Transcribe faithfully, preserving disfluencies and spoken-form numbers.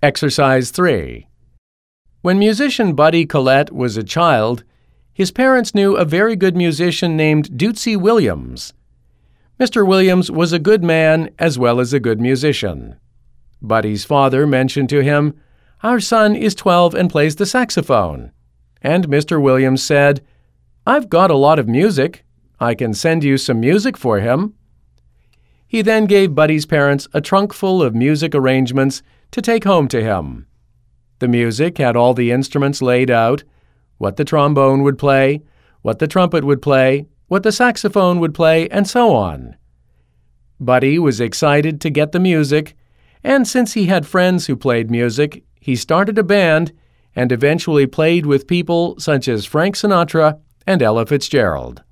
Exercise three. When musician Buddy Collette was a child, his parents knew a very good musician named Dootsy Williams. Mister Williams was a good man as well as a good musician. Buddy's father mentioned to him, "Our son is twelve and plays the saxophone." And Mister Williams said, "I've got a lot of music. I can send you some music for him." He then gave Buddy's parents a trunk full of music arrangements to take home to him. The music had all the instruments laid out, what the trombone would play, what the trumpet would play, what the saxophone would play, and so on. Buddy was excited to get the music, and since he had friends who played music, he started a band and eventually played with people such as Frank Sinatra and Ella Fitzgerald.